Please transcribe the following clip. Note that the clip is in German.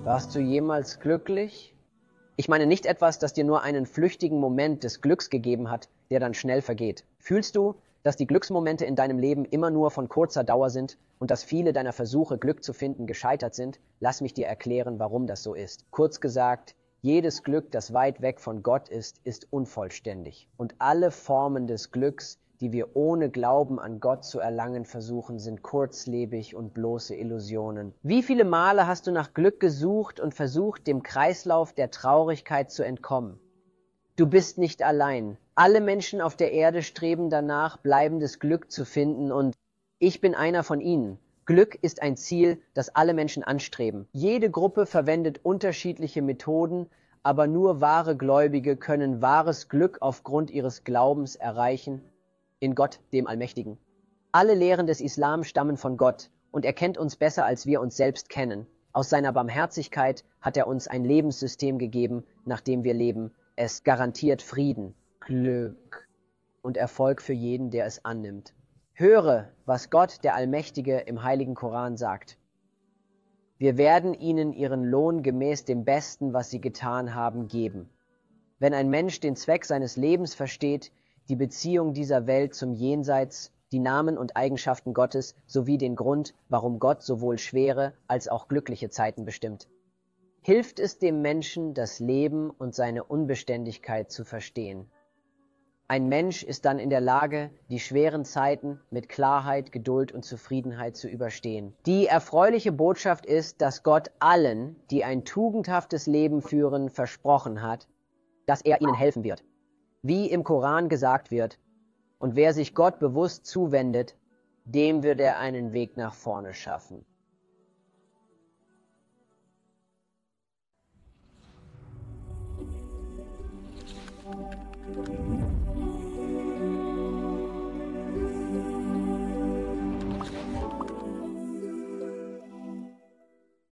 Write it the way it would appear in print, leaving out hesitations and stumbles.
Warst du jemals glücklich? Ich meine nicht etwas, das dir nur einen flüchtigen Moment des Glücks gegeben hat, der dann schnell vergeht. Fühlst du, dass die Glücksmomente in deinem Leben immer nur von kurzer Dauer sind und dass viele deiner Versuche, Glück zu finden, gescheitert sind? Lass mich dir erklären, warum das so ist. Kurz gesagt, jedes Glück, das weit weg von Gott ist unvollständig. Und alle Formen des Glücks, die wir ohne Glauben an Gott zu erlangen versuchen, sind kurzlebig und bloße Illusionen. Wie viele Male hast du nach Glück gesucht und versucht, dem Kreislauf der Traurigkeit zu entkommen? Du bist nicht allein. Alle Menschen auf der Erde streben danach, bleibendes Glück zu finden, und ich bin einer von ihnen. Glück ist ein Ziel, das alle Menschen anstreben. Jede Gruppe verwendet unterschiedliche Methoden, aber nur wahre Gläubige können wahres Glück aufgrund ihres Glaubens erreichen in Gott, dem Allmächtigen. Alle Lehren des Islam stammen von Gott, und er kennt uns besser, als wir uns selbst kennen. Aus seiner Barmherzigkeit hat er uns ein Lebenssystem gegeben, nach dem wir leben. Es garantiert Frieden, Glück und Erfolg für jeden, der es annimmt. Höre, was Gott, der Allmächtige, im Heiligen Koran sagt. Wir werden ihnen ihren Lohn gemäß dem Besten, was sie getan haben, geben. Wenn ein Mensch den Zweck seines Lebens versteht, die Beziehung dieser Welt zum Jenseits, die Namen und Eigenschaften Gottes sowie den Grund, warum Gott sowohl schwere als auch glückliche Zeiten bestimmt, hilft es dem Menschen, das Leben und seine Unbeständigkeit zu verstehen. Ein Mensch ist dann in der Lage, die schweren Zeiten mit Klarheit, Geduld und Zufriedenheit zu überstehen. Die erfreuliche Botschaft ist, dass Gott allen, die ein tugendhaftes Leben führen, versprochen hat, dass er ihnen helfen wird. Wie im Koran gesagt wird, und wer sich Gott bewusst zuwendet, dem wird er einen Weg nach vorne schaffen.